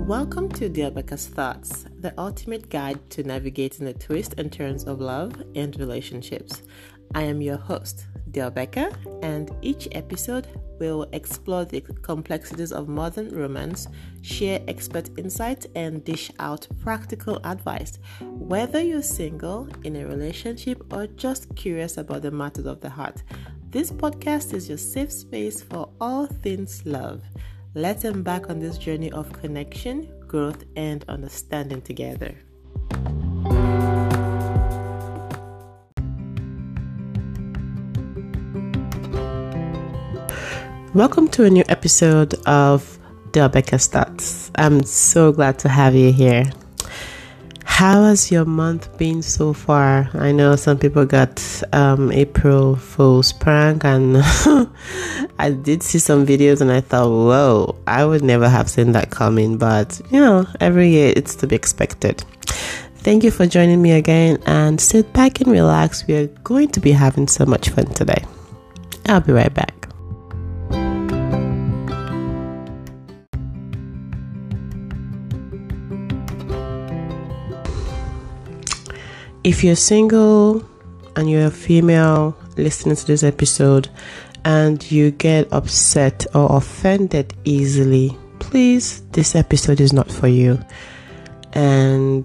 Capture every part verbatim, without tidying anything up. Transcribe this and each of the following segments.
Welcome to Dear Becca's Thoughts, the ultimate guide to navigating the twists and turns of love and relationships. I am your host, Dear Becca, and each episode will explore the complexities of modern romance, share expert insights, and dish out practical advice. Whether you're single, in a relationship, or just curious about the matters of the heart, this podcast is your safe space for all things love. Let's embark on this journey of connection, growth, and understanding together. Welcome to a new episode of Dear Becca's Thoughts. I'm so glad to have you here. How has your month been so far? I know some people got um, April Fool's prank, and I did see some videos and I thought, whoa, I would never have seen that coming. But, you know, every year it's to be expected. Thank you for joining me again, and sit back and relax. We are going to be having so much fun today. I'll be right back. If you're single and you're a female listening to this episode and you get upset or offended easily, please, this episode is not for you. And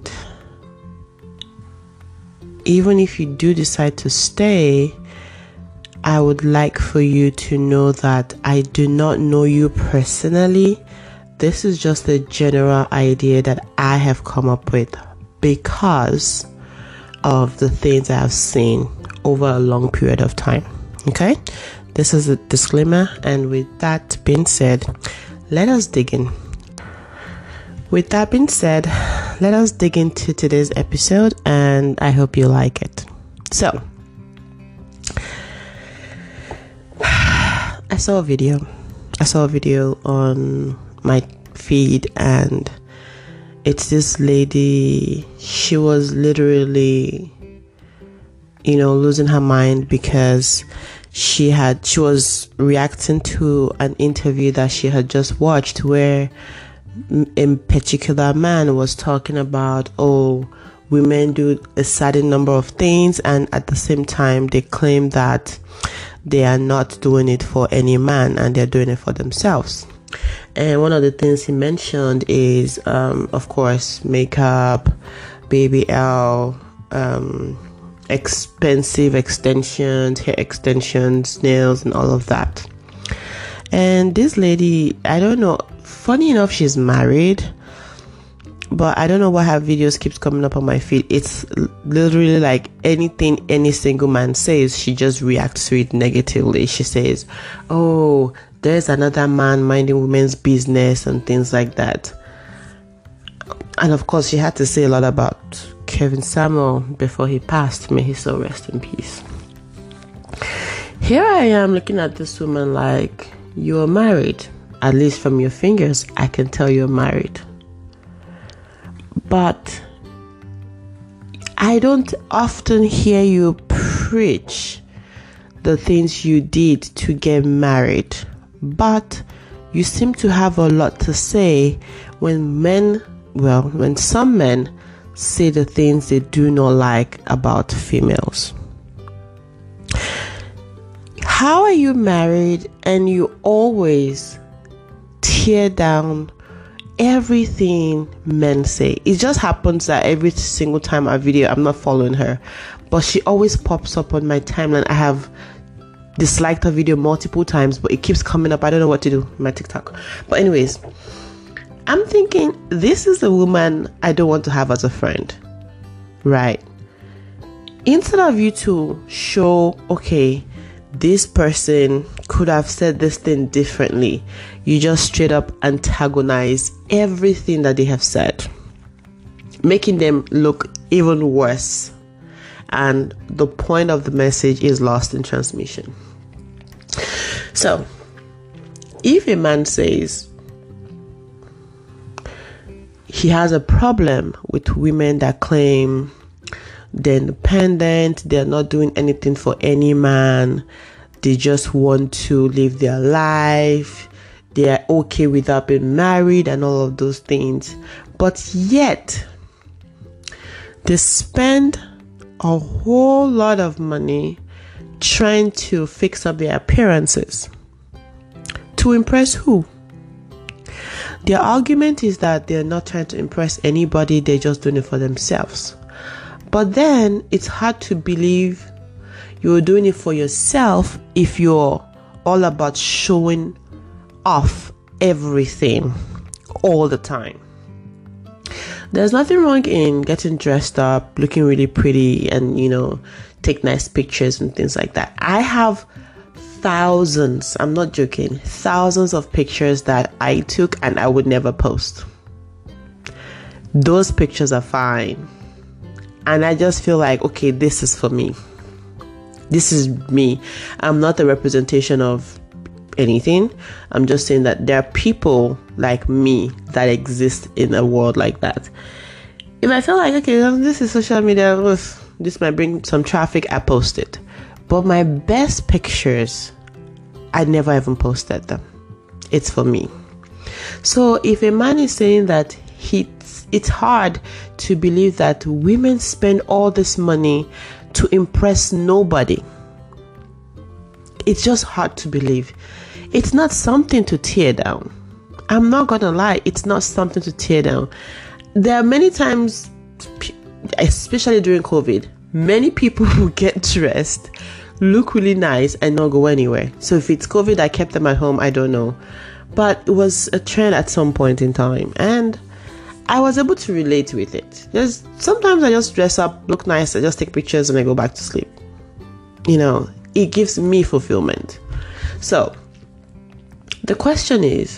even if you do decide to stay, I would like for you to know that I do not know you personally. This is just a general idea that I have come up with because of the things I have seen over a long period of time. Okay, this is a disclaimer, and with that being said, let us dig in. With that being said, let us dig into today's episode, and I hope you like it. So, I saw a video. I saw a video on my feed, and it's this lady. She was literally, you know, losing her mind because she had she was reacting to an interview that she had just watched where in particular man was talking about, oh, women do a certain number of things, and at the same time they claim that they are not doing it for any man and they're doing it for themselves. And one of the things he mentioned is, um, of course, makeup, B B L, um, expensive extensions, hair extensions, nails, and all of that. And this lady, I don't know, funny enough, she's married, but I don't know why her videos keeps coming up on my feed. It's literally like anything any single man says, she just reacts to it negatively. She says, oh, there's another man minding women's business and things like that. And of course, she had to say a lot about Kevin Samuel before he passed. May he so rest in peace. Here I am looking at this woman like, you're married. At least from your fingers, I can tell you're married. But I don't often hear you preach the things you did to get married. But you seem to have a lot to say when men, well, when some men say the things they do not like about females. How are you married and you always tear down everything men say? It just happens that every single time I video, I'm not following her, but she always pops up on my timeline. I have disliked her video multiple times, but it keeps coming up. I don't know what to do with my TikTok. But anyways, I'm thinking this is a woman I don't want to have as a friend, right? Instead of you to show, okay, this person could have said this thing differently, you just straight up antagonize everything that they have said, making them look even worse. And the point of the message is lost in transmission. So, if a man says he has a problem with women that claim they're independent, they're not doing anything for any man, they just want to live their life, they are okay without being married and all of those things. But yet, they spend a whole lot of money trying to fix up their appearances. To impress who? Their argument is that they're not trying to impress anybody, they're just doing it for themselves. But then it's hard to believe you're doing it for yourself if you're all about showing off everything all the time. There's nothing wrong in getting dressed up, looking really pretty, and, you know, take nice pictures and things like that. I have thousands, I'm not joking, thousands of pictures that I took and I would never post. Those pictures are fine. And I just feel like, okay, this is for me. This is me. I'm not a representation of anything. I'm just saying that there are people like me that exist in a world like that. If I feel like, okay, this is social media, this might bring some traffic, I post it. But my best pictures, I never even posted them. It's for me. So if a man is saying that he, it's hard to believe that women spend all this money to impress nobody, it's just hard to believe. It's not something to tear down. I'm not gonna lie, it's not something to tear down. There are many times, especially during COVID, many people who get dressed, look really nice and not go anywhere. So if it's COVID, I kept them at home, I don't know. But it was a trend at some point in time, and I was able to relate with it. There's sometimes I just dress up, look nice, I just take pictures and I go back to sleep. You know, it gives me fulfillment. So the question is,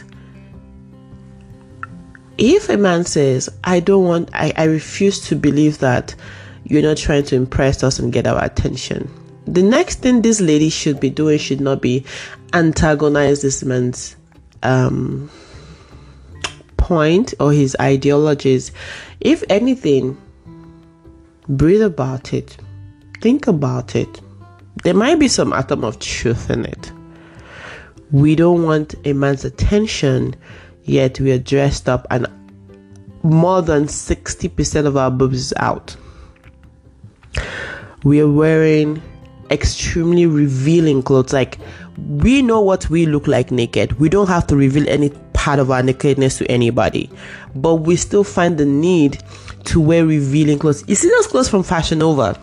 if a man says, I don't want, I, I refuse to believe that you're not trying to impress us and get our attention, the next thing this lady should be doing should not be antagonize this man's um, point or his ideologies. If anything, breathe about it. Think about it. There might be some atom of truth in it. We don't want a man's attention, yet we are dressed up and more than sixty percent of our boobs is out. We are wearing extremely revealing clothes. Like, we know what we look like naked. We don't have to reveal any part of our nakedness to anybody, but we still find the need to wear revealing clothes. You see those clothes from Fashion Nova?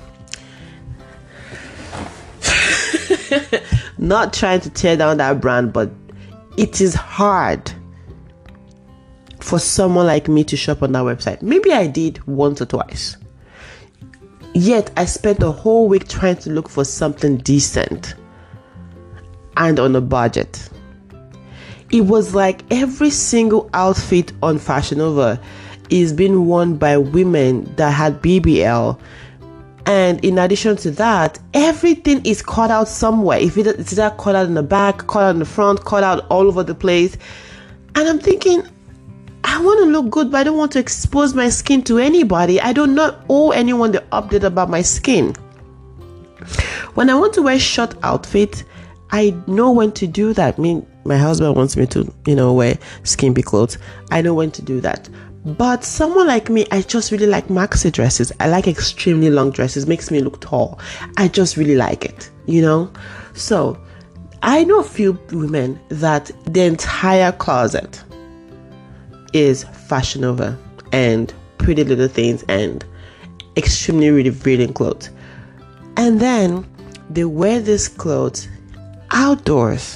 Not trying to tear down that brand, but it is hard for someone like me to shop on that website. Maybe I did once or twice. Yet I spent a whole week trying to look for something decent and on a budget. It was like every single outfit on Fashion Nova is being worn by women that had B B L. And in addition to that, everything is cut out somewhere. If it's either cut out in the back, cut out in the front, cut out all over the place. And I'm thinking, I want to look good, but I don't want to expose my skin to anybody. I do not owe anyone the update about my skin. When I want to wear short outfits, I know when to do that. I mean, my husband wants me to, you know, wear skimpy clothes. I know when to do that. But someone like me, I just really like maxi dresses. I like extremely long dresses. Makes me look tall. I just really like it, you know. So I know a few women that the entire closet is Fashion Nova and Pretty Little Things and extremely revealing clothes. And then they wear these clothes outdoors.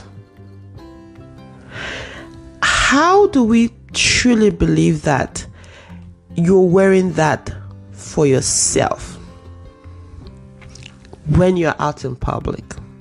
How do we truly believe that you're wearing that for yourself when you're out in public?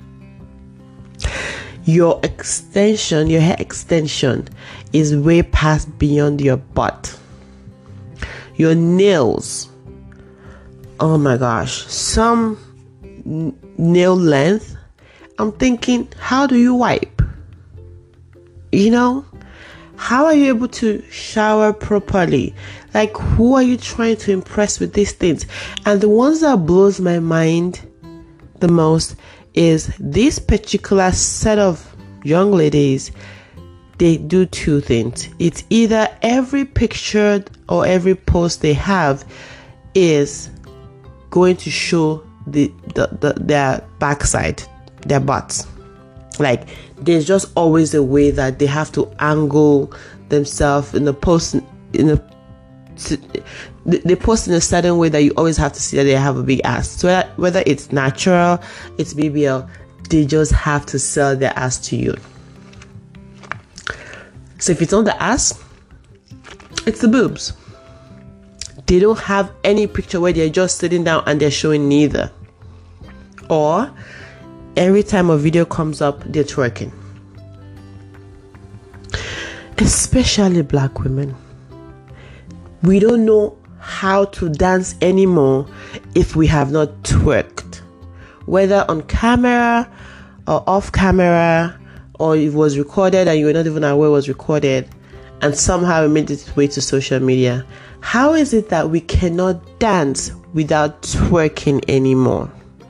Your extension, your hair extension is way past beyond your butt. Your nails, oh my gosh, some n- nail length. I'm thinking, how do you wipe? You know, how are you able to shower properly? Like, who are you trying to impress with these things? And the ones that blows my mind the most is this particular set of young ladies they do two things. It's either every picture or every post they have is going to show the, the, the their backside, their butts. Like, there's just always a way that they have to angle themselves in the post in a they post in a certain way that you always have to see that they have a big ass. So whether it's natural, it's B B L, they just have to sell their ass to you. So if it's not the ass, it's the boobs. They don't have any picture where they're just sitting down and they're showing neither. Or every time a video comes up, they're twerking. Especially black women. We don't know how to dance anymore if we have not twerked. Whether on camera or off camera, or it was recorded and you were not even aware it was recorded, and somehow it made its way to social media. How is it that we cannot dance without twerking anymore?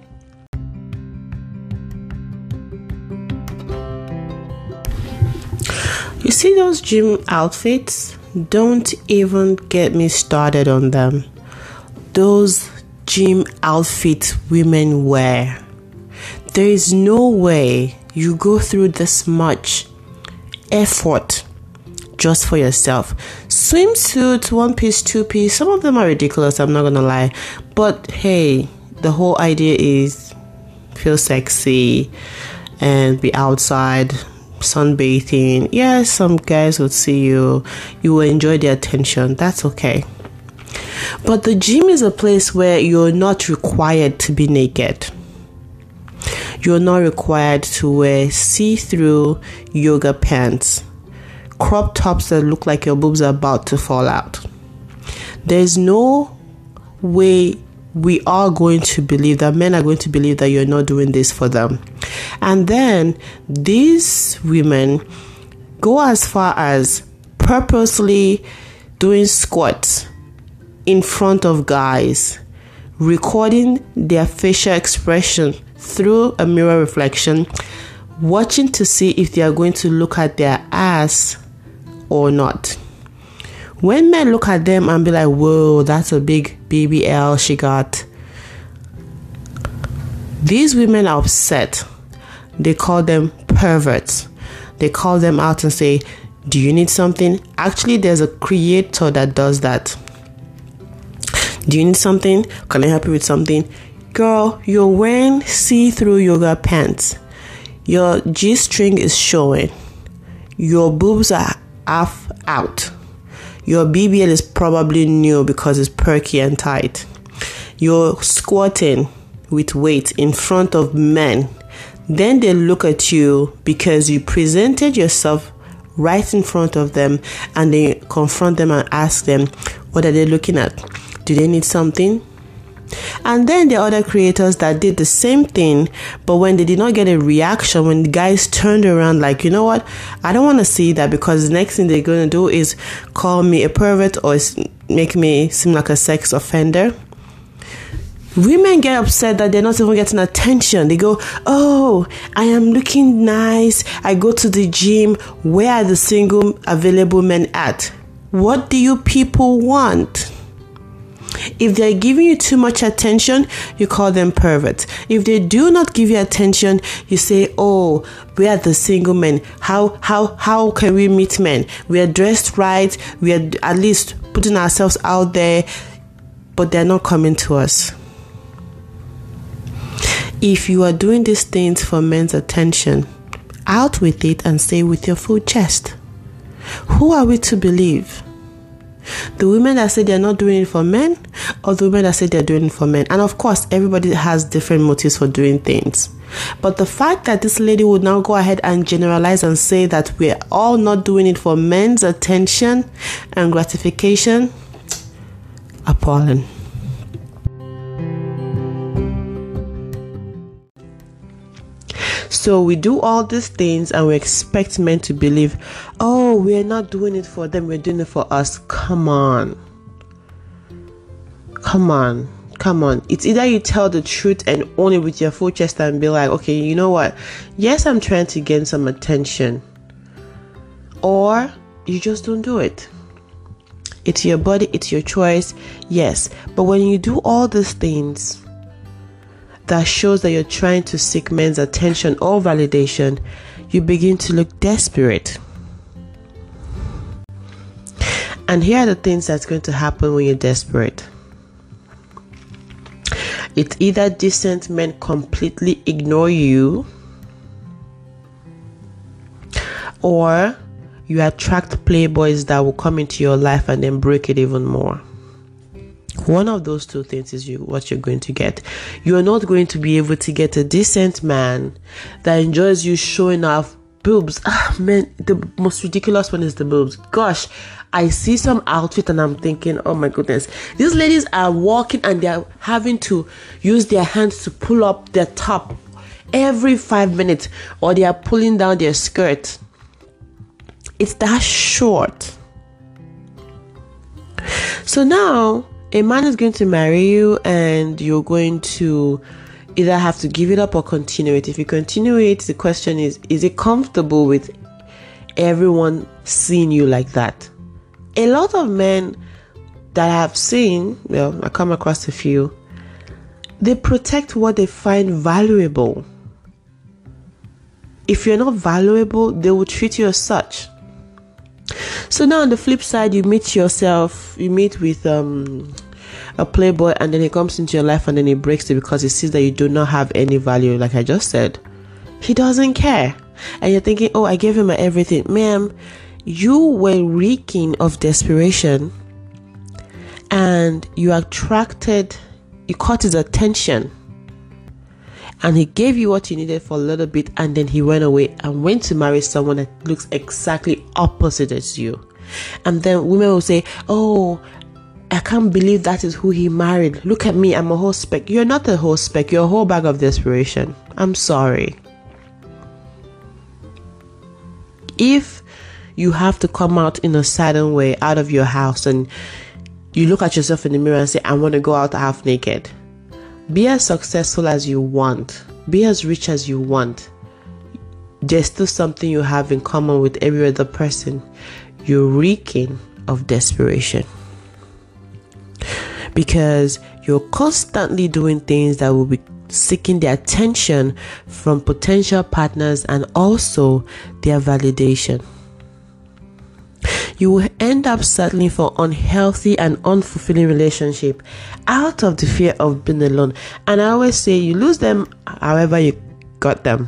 You see those gym outfits? Don't even get me started on them. Those gym outfits women wear. There is no way you go through this much effort just for yourself. Swimsuits, one piece, two piece, some of them are ridiculous, I'm not gonna lie. But hey, the whole idea is feel sexy and be outside sunbathing. Yes, some guys would see you, you will enjoy the attention, that's okay. But the gym is a place where you're not required to be naked. You're not required to wear see-through yoga pants, crop tops that look like your boobs are about to fall out. There's no way we are going to believe that men are going to believe that you're not doing this for them. And then these women go as far as purposely doing squats in front of guys, recording their facial expression through a mirror reflection, watching to see if they are going to look at their ass or not. When men look at them and be like, whoa, that's a big B B L she got, these women are upset. They call them perverts. They call them out and say, do you need something? Actually, there's a creator that does that. Do you need something? Can I help you with something? Girl, you're wearing see-through yoga pants. Your G-string is showing. Your boobs are half out. Your B B L is probably new because it's perky and tight. You're squatting with weight in front of men. Then they look at you because you presented yourself right in front of them, and they confront them and ask them, what are they looking at? Do they need something? And then there are other creators that did the same thing, but when they did not get a reaction, when the guys turned around like, you know what, I don't want to see that, because the next thing they're going to do is call me a pervert or make me seem like a sex offender. Women get upset that they're not even getting attention. They go, oh, I am looking nice. I go to the gym. Where are the single available men at? What do you people want? If they're giving you too much attention, you call them perverts. If they do not give you attention, you say, oh, we are the single men. How how how can we meet men? We are dressed right. We are at least putting ourselves out there, but they're not coming to us. If you are doing these things for men's attention, out with it and say with your full chest. Who are we to believe? The women that say they're not doing it for men, or the women that say they're doing it for men? And of course, everybody has different motives for doing things. But the fact that this lady would now go ahead and generalize and say that we're all not doing it for men's attention and gratification, appalling. So we do all these things and we expect men to believe, oh, we're not doing it for them, we're doing it for us. Come on. Come on. Come on. It's either you tell the truth and own it with your full chest and be like, okay, you know what? Yes, I'm trying to gain some attention. or you just don't do it. It's your body, it's your choice, yes. But when you do all these things that shows that you're trying to seek men's attention or validation, you begin to look desperate. And here are the things that's going to happen when you're desperate. It's either decent men completely ignore you, or you attract playboys that will come into your life and then break it even more. One of those two things is you what you're going to get. You're not going to be able to get a decent man that enjoys you showing off boobs. Ah, man, the most ridiculous one is the boobs. Gosh, I see some outfit and I'm thinking, oh my goodness, these ladies are walking and they're having to use their hands to pull up their top every five minutes, or they are pulling down their skirt. It's that short. So now a man is going to marry you and you're going to either have to give it up or continue it. If you continue it, the question is, is it comfortable with everyone seeing you like that? A lot of men that I've seen, well, I come across a few, they protect what they find valuable. If you're not valuable, they will treat you as such. So now on the flip side, you meet yourself, you meet with um, a playboy, and then he comes into your life and then he breaks it because he sees that you do not have any value. Like I just said, he doesn't care. And you're thinking, oh, I gave him my everything. Ma'am, you were reeking of desperation and you attracted, you caught his attention. And he gave you what you needed for a little bit, and then he went away and went to marry someone that looks exactly opposite as you. And then women will say, oh, I can't believe that is who he married. Look at me, I'm a whole speck. You're not a whole speck, you're a whole bag of desperation. I'm sorry. If you have to come out in a certain way out of your house and you look at yourself in the mirror and say, I want to go out half naked, be as successful as you want, be as rich as you want, there's still something you have in common with every other person. You're reeking of desperation because you're constantly doing things that will be seeking the attention from potential partners and also their validation. You will end up settling for unhealthy and unfulfilling relationship out of the fear of being alone. And I always say you lose them however you got them.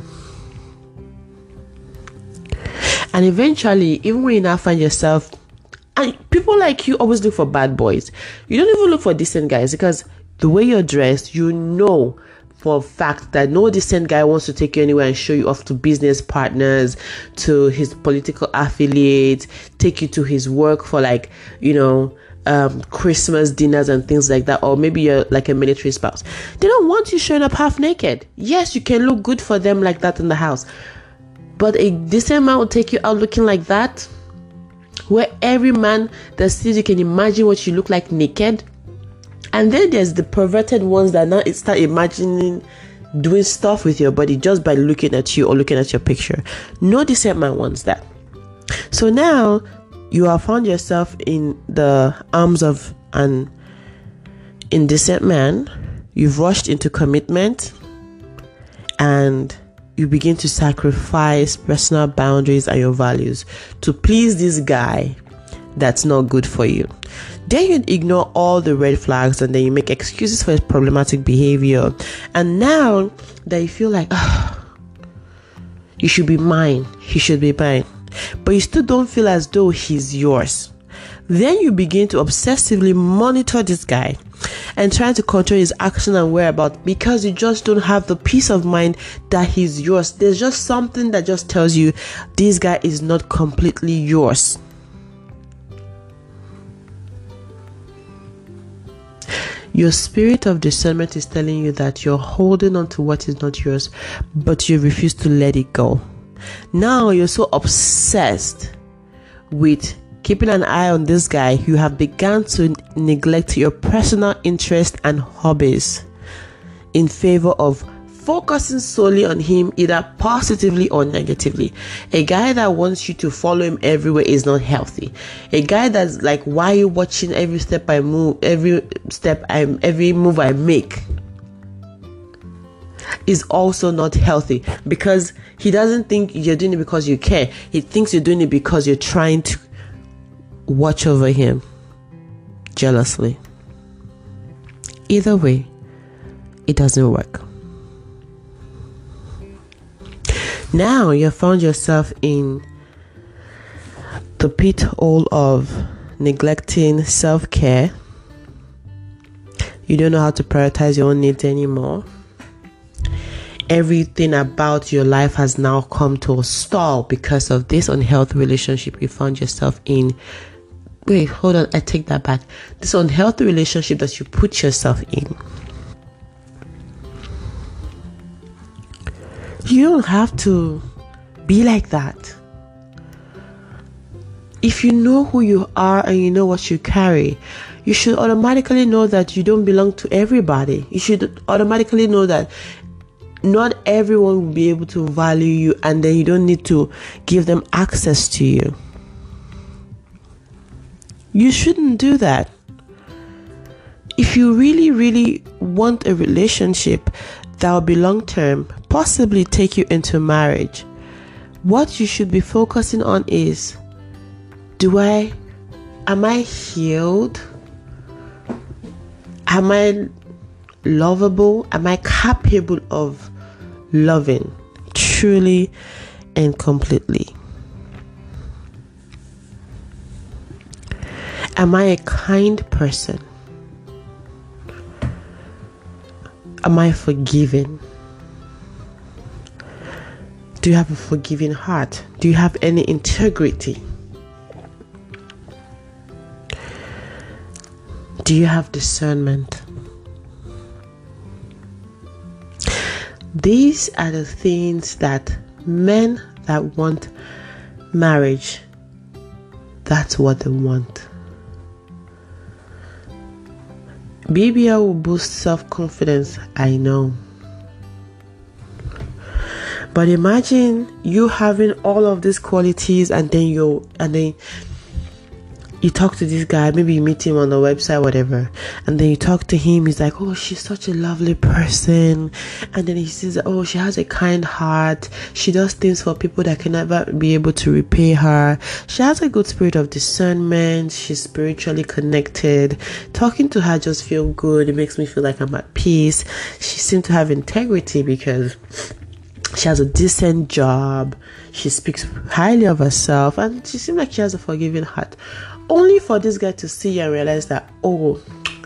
And eventually, even when you now find yourself, and people like you always look for bad boys. You don't even look for decent guys because the way you're dressed, you know for a fact that no decent guy wants to take you anywhere and show you off to business partners, to his political affiliates, take you to his work for like, you know, um, Christmas dinners and things like that. Or maybe you're like a military spouse. They don't want you showing up half naked. Yes, you can look good for them like that in the house. But a decent man will take you out looking like that, where every man that sees you can imagine what you look like naked. And then there's the perverted ones that now start imagining doing stuff with your body just by looking at you or looking at your picture. No decent man wants that. So now you have found yourself in the arms of an indecent man. You've rushed into commitment and you begin to sacrifice personal boundaries and your values to please this guy that's not good for you. Then you ignore all the red flags and then you make excuses for his problematic behavior. And now that you feel like, oh, you should be mine, he should be mine, but you still don't feel as though he's yours. Then you begin to obsessively monitor this guy and trying to control his action and whereabouts because you just don't have the peace of mind that he's yours. There's just something that just tells you this guy is not completely yours. Your spirit of discernment is telling you that you're holding on to what is not yours, but you refuse to let it go. Now you're so obsessed with keeping an eye on this guy, you have begun to neglect your personal interests and hobbies in favor of focusing solely on him, either positively or negatively. A guy that wants you to follow him everywhere is not healthy. A guy that's like, why are you watching every step I move, every step I, every move I make, is also not healthy, because he doesn't think you're doing it because you care. He thinks you're doing it because you're trying to watch over him jealously. Either way, it doesn't work. Now you found yourself in the pit hole of neglecting self-care. You don't know how to prioritize your own needs anymore. Everything about your life has now come to a stall because of this unhealthy relationship you found yourself in. Wait, hold on, I take that back. This unhealthy relationship that you put yourself in. You don't have to be like that. If you know who you are and you know what you carry, you should automatically know that you don't belong to everybody. You should automatically know that not everyone will be able to value you, and then you don't need to give them access to you. You shouldn't do that. If you really, really want a relationship that will be long-term, possibly take you into marriage, what you should be focusing on is, do I, am I healed? Am I lovable? Am I capable of loving truly and completely? Am I a kind person? Am I forgiving? Do you have a forgiving heart? Do you have any integrity? Do you have discernment? These are the things that men that want marriage, that's what they want. B B L will boost self-confidence, I know. But imagine you having all of these qualities, and then you and then you talk to this guy, maybe you meet him on the website, whatever, and then you talk to him, he's like, oh, she's such a lovely person, and then he says, oh, she has a kind heart, she does things for people that can never be able to repay her, she has a good spirit of discernment, she's spiritually connected, talking to her just feel good, it makes me feel like I'm at peace, she seems to have integrity because she has a decent job, she speaks highly of herself, and she seems like she has a forgiving heart. Only for this guy to see and realize that, oh,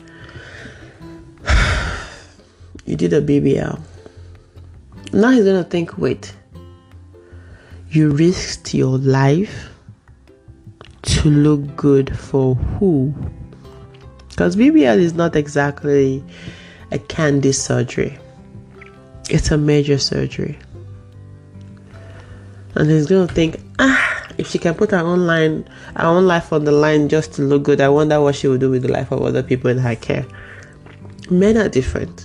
you did a B B L. Now he's going to think, wait, you risked your life to look good for who? Because B B L is not exactly a candy surgery. It's a major surgery. And he's going to think, ah, if she can put her own line, her own life on the line just to look good, I wonder what she will do with the life of other people in her care. Men are different.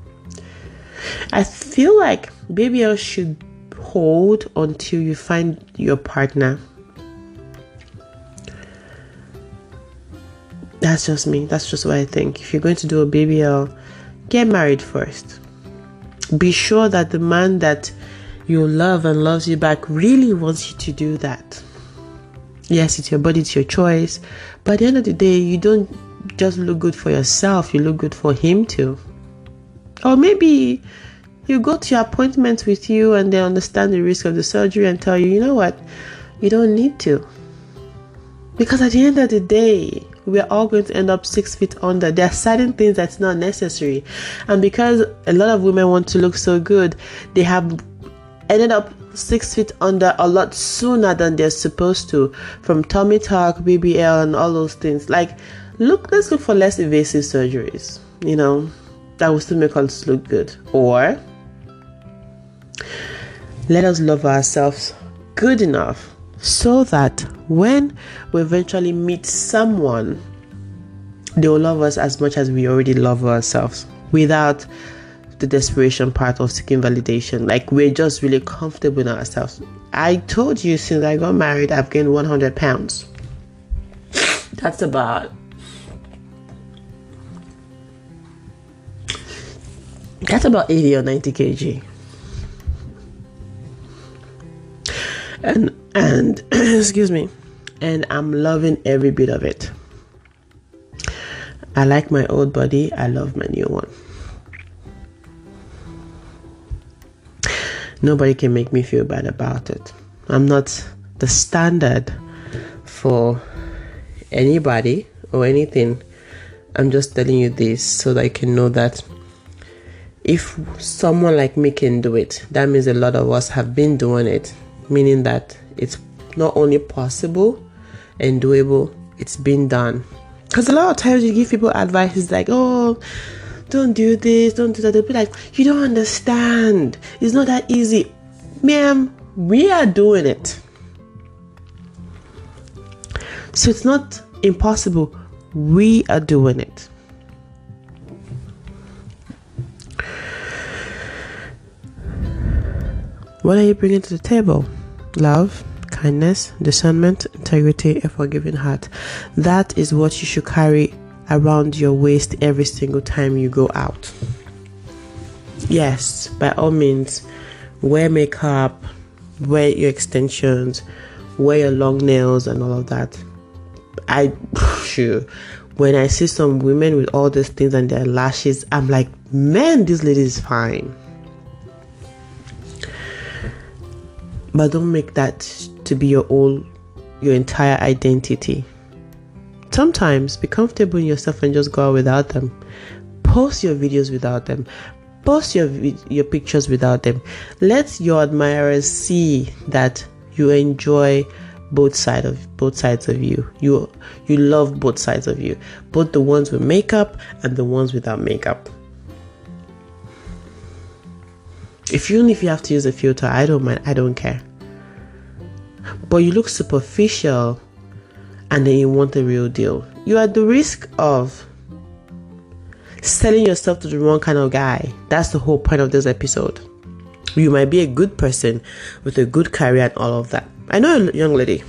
I feel like B B L should hold until you find your partner. That's just me. That's just what I think. If you're going to do a B B L, get married first. Be sure that the man that you love and loves you back really wants you to do that. Yes, it's your body, it's your choice, but at the end of the day, you don't just look good for yourself, you look good for him too. Or maybe you go to your appointment with you and they understand the risk of the surgery and tell you, you know what, you don't need to. Because at the end of the day, we're all going to end up six feet under. There are certain things that's not necessary. And because a lot of women want to look so good, they have ended up six feet under a lot sooner than they're supposed to, from tummy tuck, B B L, and all those things. Like, look, let's look for less invasive surgeries, you know, that will still make us look good. Or let us love ourselves good enough so that when we eventually meet someone, they will love us as much as we already love ourselves, without the desperation part of seeking validation. Like, we're just really comfortable in ourselves. I told you, since I got married, I've gained one hundred pounds. That's about that's about eighty or ninety kilograms. And and excuse me, and I'm loving every bit of it. I like my old body. I love my new one. Nobody can make me feel bad about it. I'm not the standard for anybody or anything. I'm just telling you this so that you can know that if someone like me can do it, that means a lot of us have been doing it, meaning that it's not only possible and doable, it's been done. Because a lot of times you give people advice, it's like, oh, don't do this, don't do that. They'll be like, you don't understand. It's not that easy. Ma'am, we are doing it. So it's not impossible. We are doing it. What are you bringing to the table? Love, kindness, discernment, integrity, a forgiving heart. That is what you should carry around your waist every single time you go out. Yes, by all means, wear makeup, wear your extensions, wear your long nails and all of that. I sure when I see some women with all these things and their lashes, I'm like, man, this lady is fine. But don't make that to be your whole, your entire identity. Sometimes be comfortable in yourself and just go out without them. Post your videos without them. Post your your pictures without them. Let your admirers see that you enjoy both side of both sides of you. You you love both sides of you, both the ones with makeup and the ones without makeup. If even if you have to use a filter, I don't mind. I don't care. But you look superficial, and then you want the real deal. You are at the risk of selling yourself to the wrong kind of guy. That's the whole point of this episode. You might be a good person with a good career and all of that. I know a young lady.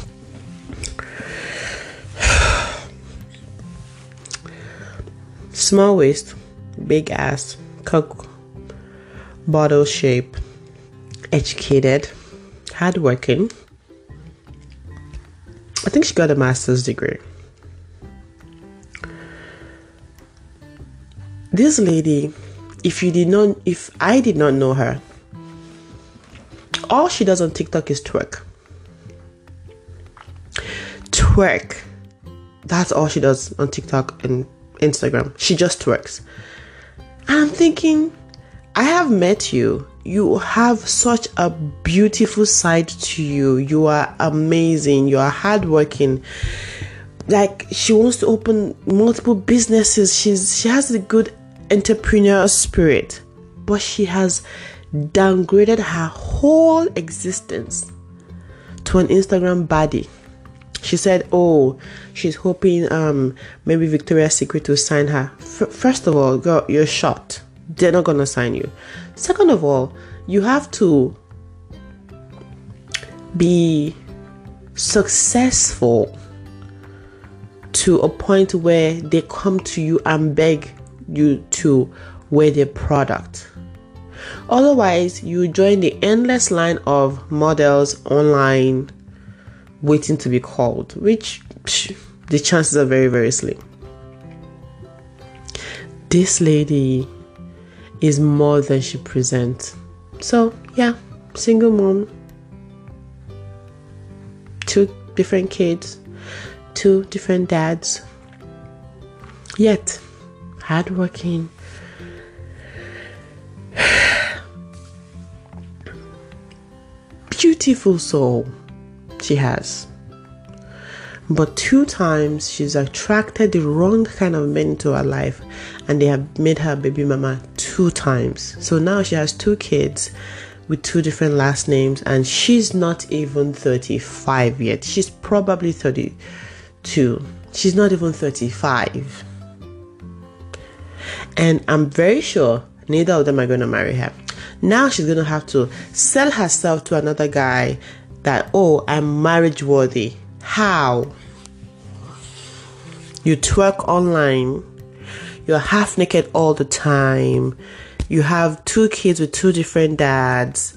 Small waist, big ass, cock, bottle shape, educated, hardworking. I think she got a master's degree. This lady, if you did not, if I did not know her, all she does on TikTok is twerk. Twerk. That's all she does on TikTok and Instagram. She just twerks. And I'm thinking, I have met you. You have such a beautiful side to you. You are amazing. You are hardworking. Like, she wants to open multiple businesses. She's she has a good entrepreneur spirit, but she has downgraded her whole existence to an Instagram baddie. She said, oh, she's hoping um maybe Victoria's Secret will sign her. F- first of all, girl, you're shot. They're not gonna sign you. Second of all, you have to be successful to a point where they come to you and beg you to wear their product. Otherwise, you join the endless line of models online waiting to be called, which psh, the chances are very, very slim. This lady is more than she presents. So, yeah, single mom, two different kids, two different dads, yet hardworking, beautiful soul she has. But two times she's attracted the wrong kind of men into her life, and they have made her baby mama two times. So now she has two kids with two different last names, and she's not even thirty-five yet. She's probably thirty-two. She's not even thirty-five. And I'm very sure Neither of them are going to marry her. Now she's going to have to sell herself to another guy that, oh, I'm marriage worthy. How? You twerk online. You're half naked all the time. You have two kids with two different dads.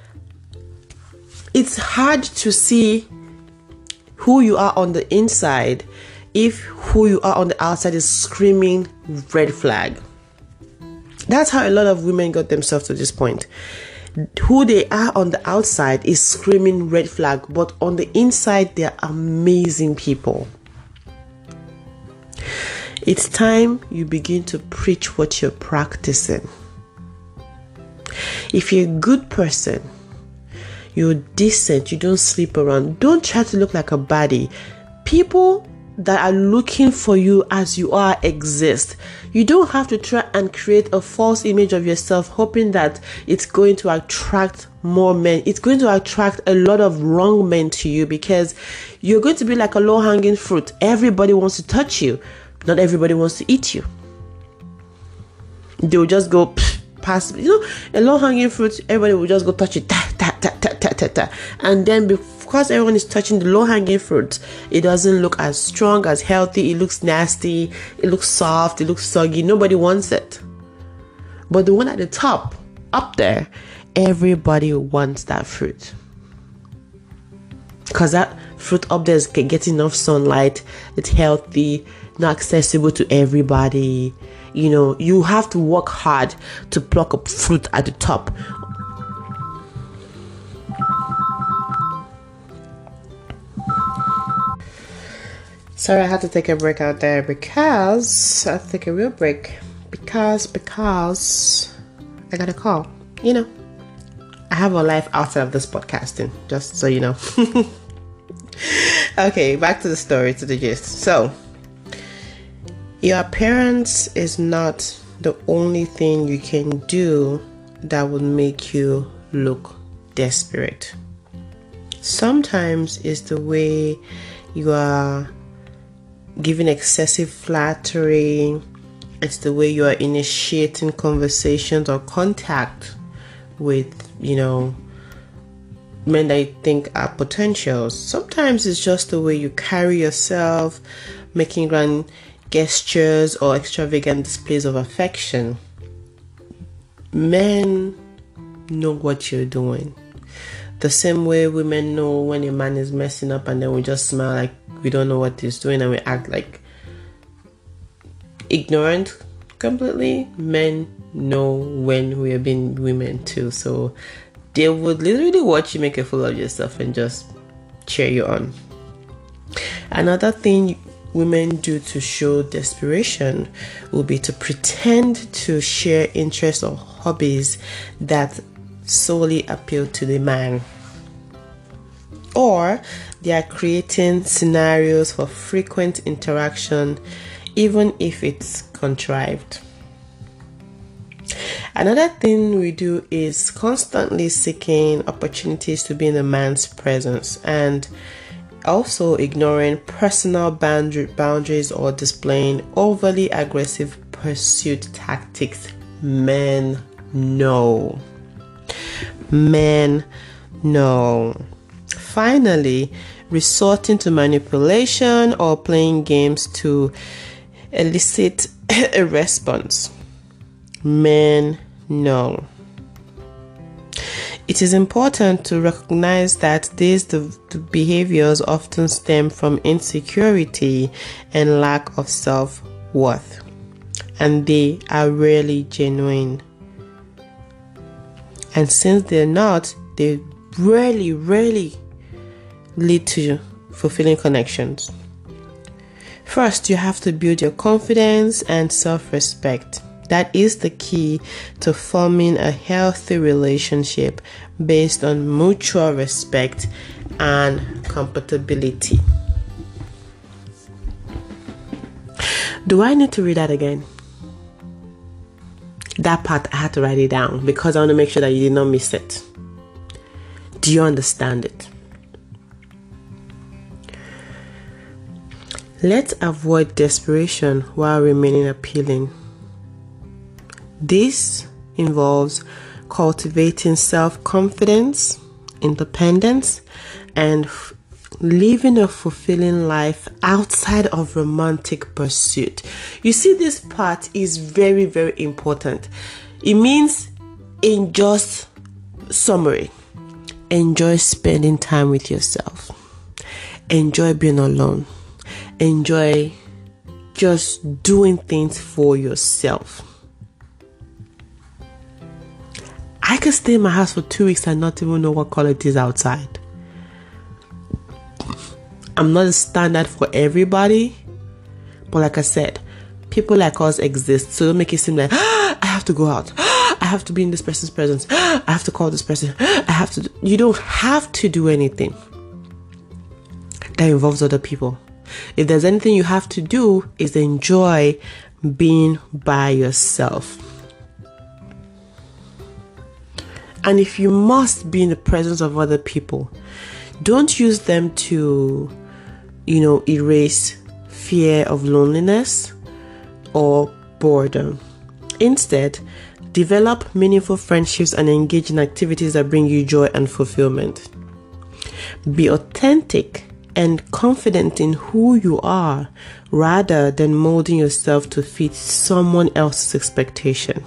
It's hard to see who you are on the inside if who you are on the outside is screaming red flag. That's how a lot of women got themselves to this point. Who they are on the outside is screaming red flag, but on the inside, they're amazing people. It's time you begin to preach what you're practicing. If you're a good person, you're decent, you don't sleep around, don't try to look like a baddie. People that are looking for you as you are exist. You don't have to try and create a false image of yourself hoping that it's going to attract more men. It's going to attract a lot of wrong men to you because you're going to be like a low-hanging fruit. Everybody wants to touch you. Not everybody wants to eat you. They'll just go past, you know, a low-hanging fruit, everybody will just go touch it, ta, ta, ta, ta, ta, ta, ta. And then because everyone is touching the low-hanging fruit, it doesn't look as strong, as healthy. It looks nasty, it looks soft, it looks soggy. Nobody wants it. But the one at the top, up there, everybody wants that fruit. Because that fruit up there is getting enough sunlight, it's healthy, not accessible to everybody. You know, you have to work hard to pluck up fruit at the top. Sorry, I had to take a break out there because I had to take a real break because because I got a call. You know, I have a life outside of this podcasting, just so you know. Okay, back to the story, to the gist. So, your appearance is not the only thing you can do that would make you look desperate. Sometimes it's the way you are giving excessive flattery. It's the way you are initiating conversations or contact with, you know, men that you think are potentials. Sometimes it's just the way you carry yourself, making grand gestures or extravagant displays of affection. Men know what you're doing. The same way women know when a man is messing up and then we just smile like we don't know what he's doing and we act like ignorant completely. Men know when we are being women too. So they would literally watch you make a fool of yourself and just cheer you on. Another thing women do to show desperation will be to pretend to share interests or hobbies that solely appeal to the man. Or they are creating scenarios for frequent interaction, even if it's contrived. Another thing we do is constantly seeking opportunities to be in a man's presence and also ignoring personal boundary, boundaries or displaying overly aggressive pursuit tactics. Men know. Men know. Finally, resorting to manipulation or playing games to elicit a response. Men know. It is important to recognize that these the, the behaviors often stem from insecurity and lack of self-worth, and they are rarely genuine. And since they're not, they rarely, rarely lead to fulfilling connections. First, you have to build your confidence and self-respect. That is the key to forming a healthy relationship based on mutual respect and compatibility. Do I need to read that again? That part, I had to write it down because I want to make sure that you did not miss it. Do you understand it? Let's avoid desperation while remaining appealing. This involves cultivating self-confidence, independence, and f- living a fulfilling life outside of romantic pursuit. You see, this part is very, very important. It means, in just summary, enjoy spending time with yourself. Enjoy being alone. Enjoy just doing things for yourself. I could stay in my house for two weeks and not even know what color it is outside. I'm not a standard for everybody, but like I said, people like us exist, so don't make it seem like ah, I have to go out, ah, I have to be in this person's presence, ah, I have to call this person, ah, I have to do. You don't have to do anything that involves other people. If there's anything you have to do, is enjoy being by yourself. And if you must be in the presence of other people, don't use them to, you know, erase fear of loneliness or boredom. Instead, develop meaningful friendships and engage in activities that bring you joy and fulfillment. Be authentic and confident in who you are, rather than molding yourself to fit someone else's expectation.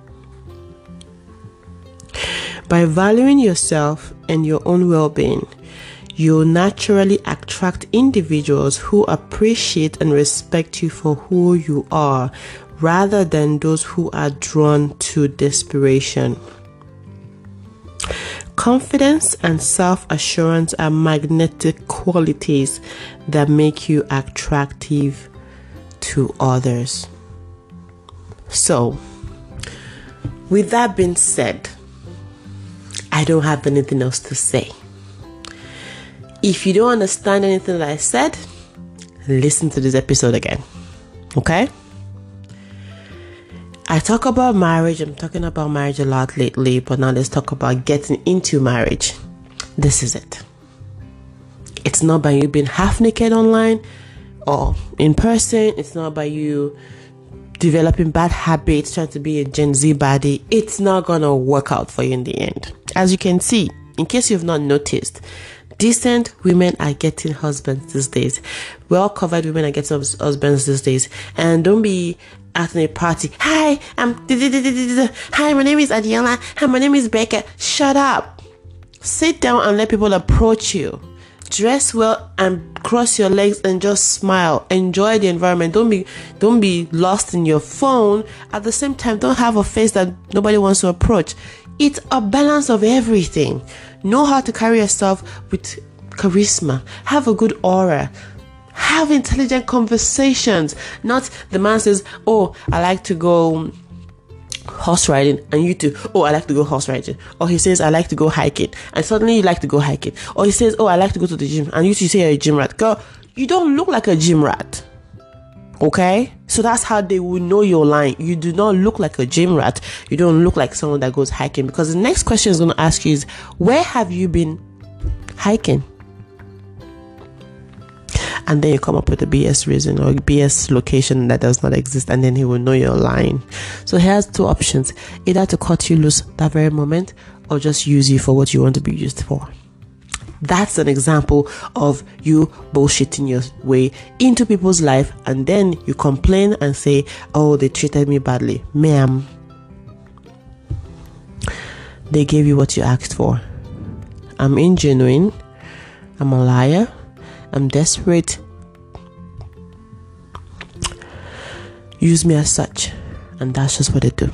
By valuing yourself and your own well-being, you'll naturally attract individuals who appreciate and respect you for who you are, rather than those who are drawn to desperation. Confidence and self-assurance are magnetic qualities that make you attractive to others. So, with that being said, I don't have anything else to say. If you don't understand anything that I said, listen to this episode again. Okay? I talk about marriage. I'm talking about marriage a lot lately, but now let's talk about getting into marriage. This is it. It's not by you being half naked online or in person. It's not by you developing bad habits, trying to be a Gen Z baddie. It's not gonna work out for you in the end. As you can see, in case you've not noticed, decent women are getting husbands these days. Well-covered women are getting husbands these days. And don't be at a party. Hi, I'm. Hi, my name is Adiola. Hi, my name is Becca. Shut up. Sit down and let people approach you. Dress well and cross your legs and just smile. Enjoy the environment. Don't be don't be lost in your phone. At the same time, don't have a face that nobody wants to approach. It's a balance of everything. Know how to carry yourself with charisma. Have a good aura. Have intelligent conversations. Not the man says, oh, I like to go horse riding, and you too, oh, I like to go horse riding. Or he says, I like to go hiking, and suddenly you like to go hiking. Or he says, oh, I like to go to the gym, and you two say you're a gym rat. Girl, you don't look like a gym rat. Okay? So that's how they will know you're lying. You do not look like a gym rat. You don't look like someone that goes hiking. Because the next question is going to ask you is, where have you been hiking? And then you come up with a B S reason or a B S location that does not exist, and then he will know you're lying. So he has two options: either to cut you loose that very moment, or just use you for what you want to be used for. That's an example of you bullshitting your way into people's life, and then you complain and say, oh, they treated me badly. Ma'am, they gave you what you asked for. I'm ingenuine. I'm a liar. I'm desperate. Use me as such. And that's just what I do.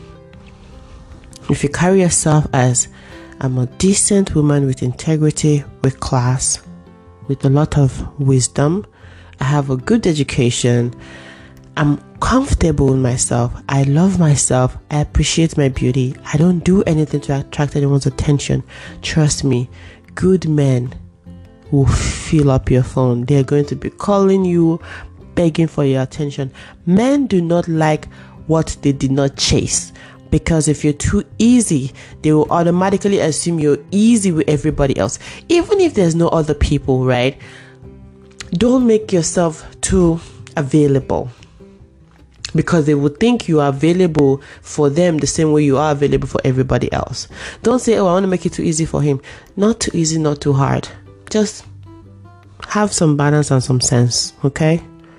If you carry yourself as, I'm a decent woman with integrity, with class, with a lot of wisdom, I have a good education, I'm comfortable with myself, I love myself, I appreciate my beauty, I don't do anything to attract anyone's attention, trust me, good men will fill up your phone. They're going to be calling you, begging for your attention. Men do not like what they did not chase, because if you're too easy, they will automatically assume you're easy with everybody else. Even if there's no other people, right? Don't make yourself too available. because they would think you are available for them the same way you are available for everybody else. Don't say, oh, I want to make it too easy for him. Not too easy, not too hard. Just have some balance and some sense, okay?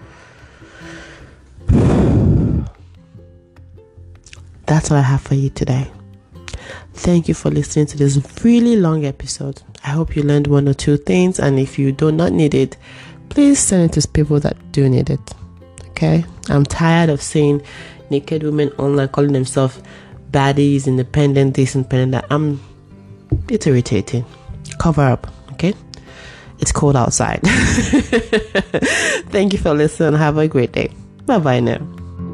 That's all I have for you today. Thank you for listening to this really long episode. I hope you learned one or two things, and if you do not need it, please send it to people that do need it. Okay? I'm tired of seeing naked women online calling themselves baddies, independent, this, independent, that. I'm it's irritating. Cover up, okay? It's cold outside. Thank you for listening. Have a great day. Bye bye now.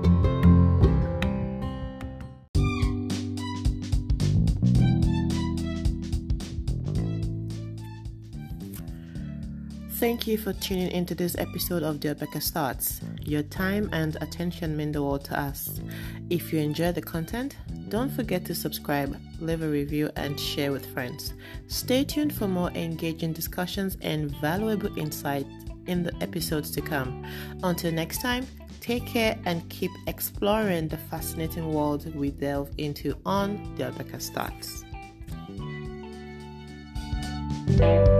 Thank you for tuning into this episode of Dear Becca's Thoughts. Your time and attention mean the world to us. If you enjoy the content, don't forget to subscribe, leave a review, and share with friends. Stay tuned for more engaging discussions and valuable insight in the episodes to come. Until next time, take care and keep exploring the fascinating world we delve into on Dear Becca's Thoughts.